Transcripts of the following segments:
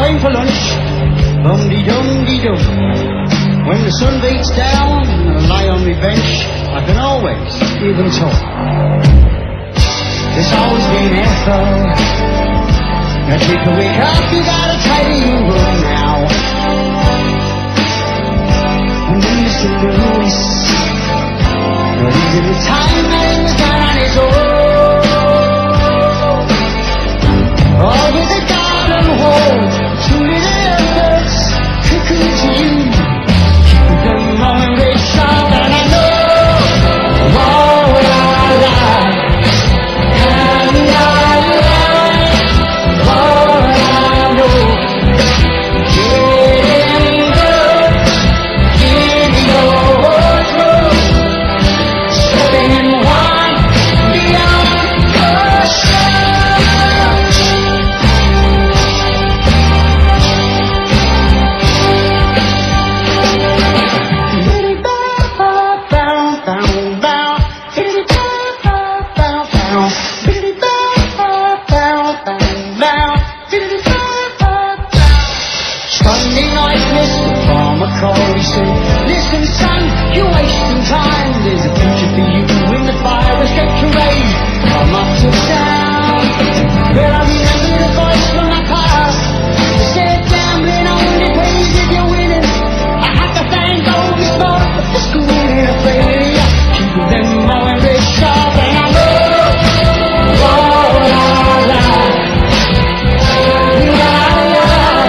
going for lunch. Bum-de-dum-de-dum. When the sun beats down and I lie on my bench, I can always hear them talk. There's always been Ethel. Now take a week off, you gotta tidy your room now. And then Mr. Lewis, well, he's in retirement and was down on his own. All with a garden wall, 2 little birds, cuckoo to you. Keep them on the sharp, and I know, oh, la, la, and la, la, oh, I know. Getting good, in your throat, stepping one beyond yourself. Sunday night, Mr. Farmer Corey said, listen son, you're wasting time. There's a future for you in the fire escape parade. Come up to town. Well, I remember the voice from my past. They said gambling only pays if you're winning. I had to thank old Miss Bob for schooling a failure. Keeping them all in red sharp, and I know, oh, la, la, la, la.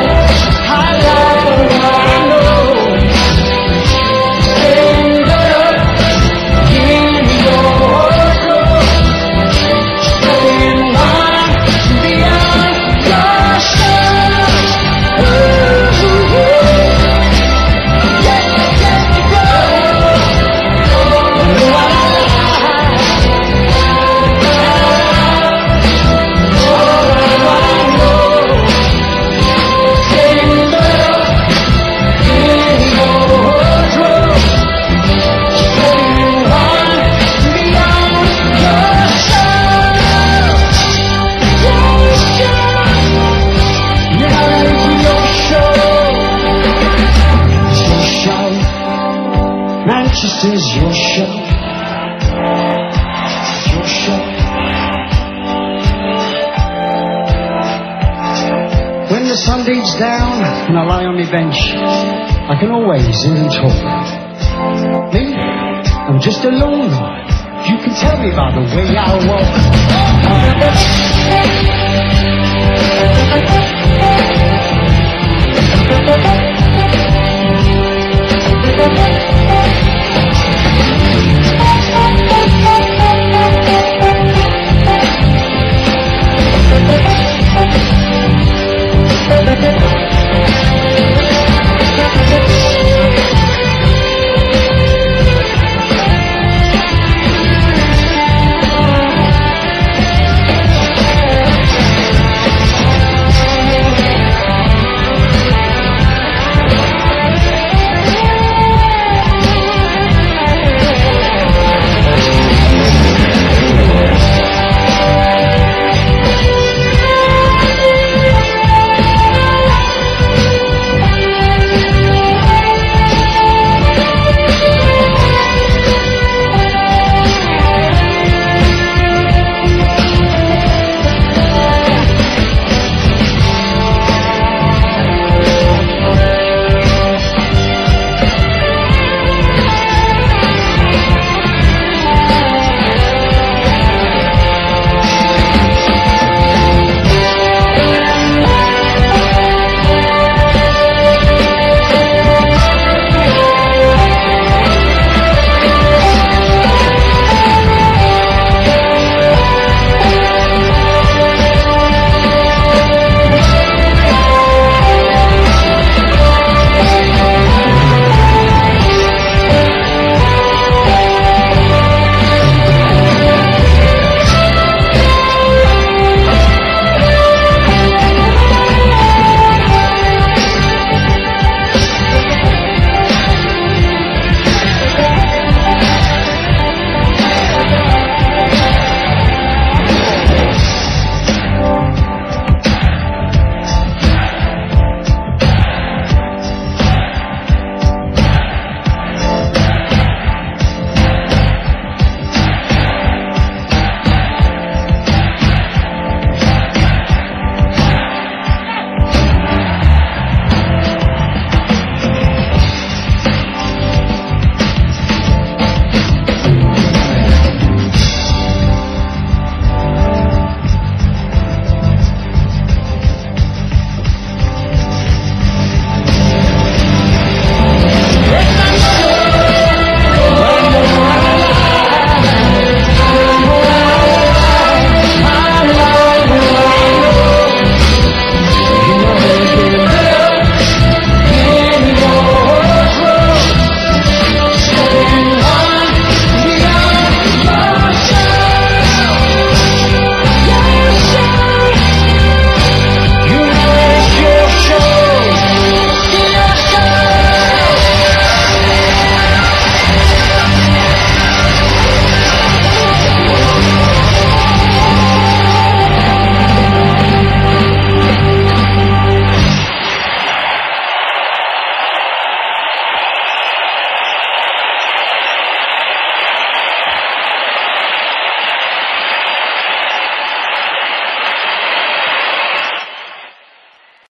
Manchester's your show. Your show. When the sun beats down and I lie on my bench, I can always hear them talk. Me? I'm just a lone lord. You can tell me by the way I walk.